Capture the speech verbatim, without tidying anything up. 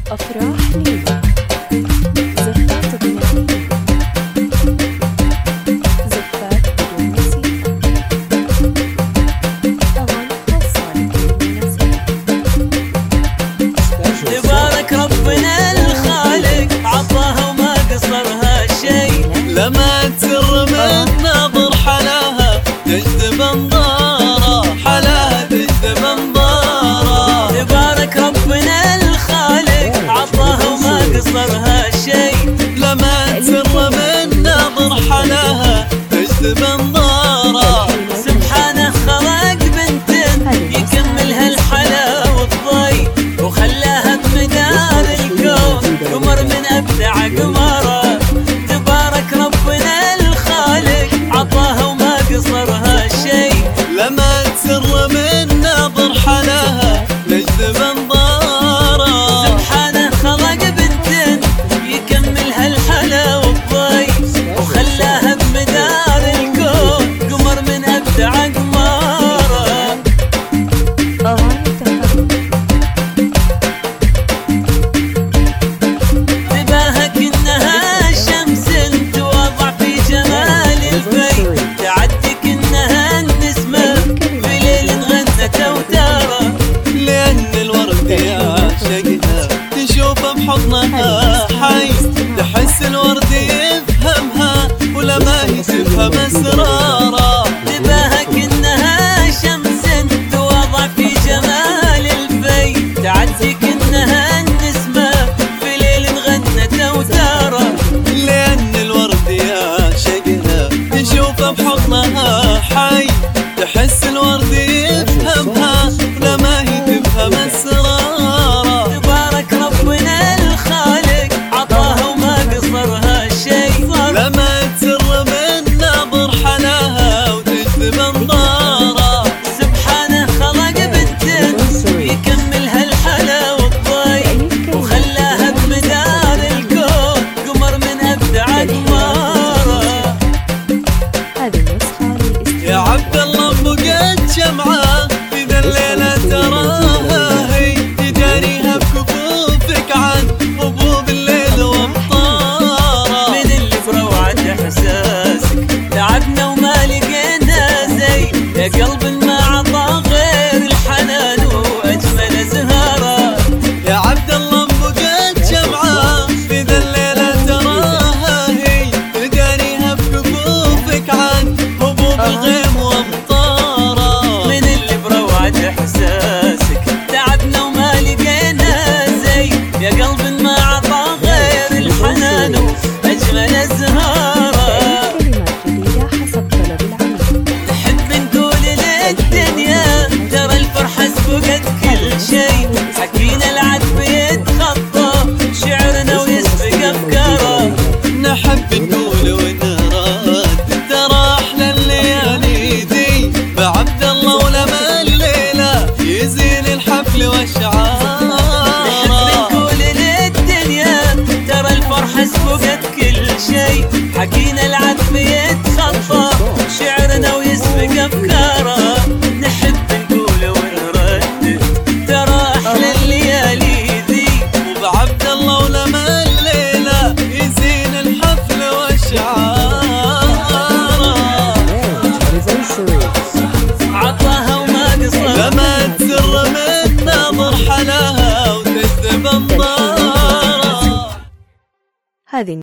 أفراح ليلى، زفات غنائية، زفات بدون موسيقى، أغاني خاصة للمناسبات. تبارك ربنا الخالق عطاها وما قصرها شيء، لما تسر من نظر حلاها تجذب انظارها، حلاها تجذب انظارها. تبارك ربنا الخالق عطاها وما قصرها شيء، لما تسر من نظر حلاها تجذب انظارها. سبحانه خلق بنت يكملها الحلا والضي، وخلاها بمدار الكون قمر من ابدع قمره. تبارك ربنا الخالق عطاها وما قصرها شيء، لما تسر من نظر حلاها تجذب انظارها. سبحانه خلق بنت يكملها الحلا والضي، وخلاها بمدار الكون قمر من ابدع قمره. أغاني تفرد، تباهك إنها شمس توضع في جمال البيت، تعدك إنها النسمة في ليل غنت أوتارة. لأن الورد يعشقها تشوفها بحضنها حي، تحس الورد يفهمها ولما هي تفهم أسرارها. تباهك إنها شمس توضع في جمال البيت، تعدك إنها النسمة في ليل غنت أوتارة. لأن الورد يعشقها تشوفها بحضنها حي، تحس الورد يفهمها ولما هي تفهم أسرارها. تبارك ربنا الخالق عطاها وما قصرها شيء، لما تسر من نظر حلاها وتجذب انظارها. سبحانه خلق بنت يكملها الحلا والضي، وخلاها بمدار الكون قمر من ابدع قماره. هذه النسخة للاستماع. يا عبد الله بقت شمعة في ذا الليلة تراها هي، تداريها بكفوفك عن هبوب الليل وامطاره. من اللي بروعة احساسك تعبنا وما لقينا زي، يا قلب ما عطى غير الحنان واجمل زهاره. يا عبد الله بقت شمعة في ذا الليلة تراها هي، تداريها بكفوفك عن هبوب الغيم وامطاره. من اللي بروعة احساسك تعبنا وما لقينا زي، يا قلب ما عطى غير الحنان واجمل زهاره. كلمات جديدة حسب طلب العميل. نحب نقول للدنيا ترى الفرحة سبقت كل شيء، حكينا العذب يتخطى شعرنا ويسبق افكاره. نحب نقول ونراد ترى احلى الليالي ذي، بعبد الله ولما الليلة يزين الحفل والشعار. نحب نقول للدنيا ترى الفرحة سبقت كل شيء، حكينا العذب يتخطى شعرنا ويسبق افكاره. نحب نقول ونردد ترى احلى الليالي ذي، وبعبد الله ولما الليلة يزين الحفل والشعار. عطاها وما قصر، لما تسر من نظر حلاها وتجذب انظارها. هذه